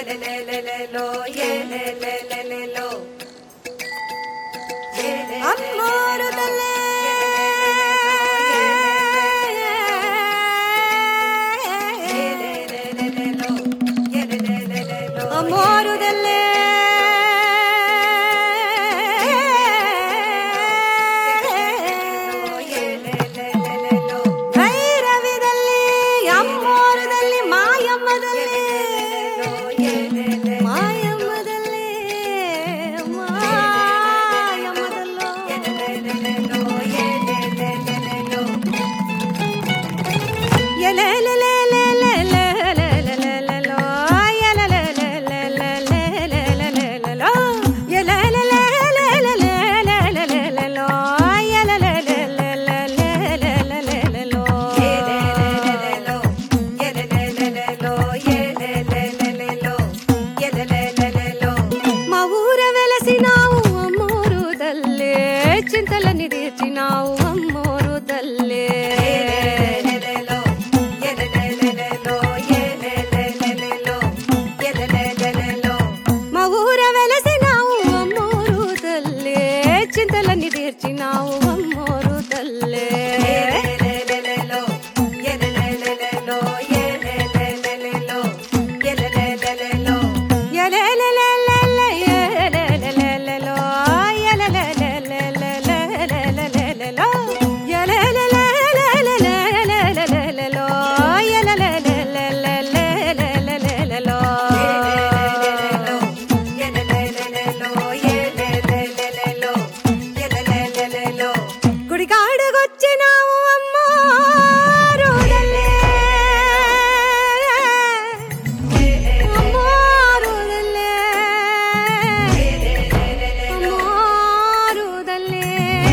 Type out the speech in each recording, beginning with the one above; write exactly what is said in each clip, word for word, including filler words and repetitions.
ఎలెలెలెలెలో ఎలెలెలెలెలో అమ్మోరు తల్లే అమ్మోరు తల్లే భైరవిదల్లి అమ్మోరుదల్లి మాయమ్మదల్లి మాయమ్మదల్లి మాయమ్మదల్లో ఎలెలెలెలెలెలెలెలెలెలో ఎలెలెలెలెలెలెలెలెలెలో ఎలెలెలెలెలెలెలెలెలెలో ఎలెలెలెలెలెలెలెలెలో మా ఊర వెలసినావు అమ్మోరు తల్లే చింతలని తీర్చినావు అమ్మోరు తల్లే మా ఊర వెలసినావు అమ్మోరు తల్లే చింతలని తీర్చినావు అమ్మోరు తల్లే గుడికాడకొచ్చినావు అమ్మోరు తల్లే అమ్మోరు తల్లే అమ్మోరు తల్లే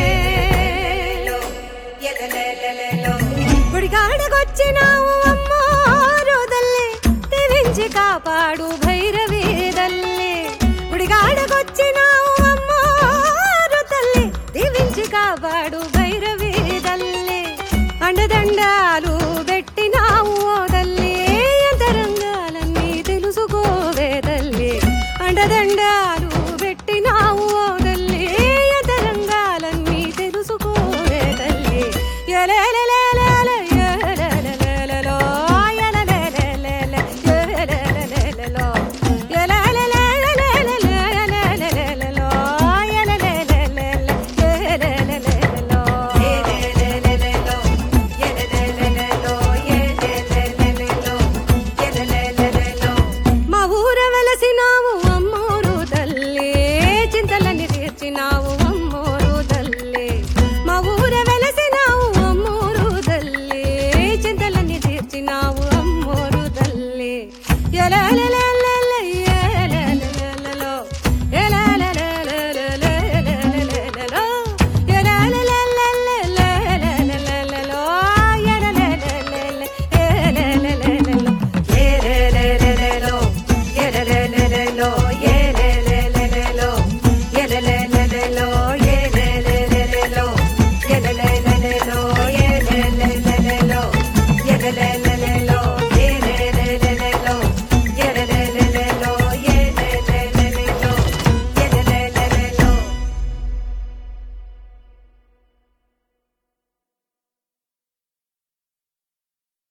గుడికాడకొచ్చినావు అమ్మోరు తల్లే తెరించి కాపాడు భైరవి తల్లే గుడికాడకొచ్చినావు అమ్మోరు తల్లే దీవించి కాపాడు భైరవి తల్లే అండదండాలు పెట్టినావు ఓ తల్లి అంతరంగాలన్నీ తెలుసుకోవే తల్లి అండదండాలు పెట్టినావు ఓ తల్లి అంతరంగాలన్నీ తెలుసుకోవే తల్లి ఎలెలె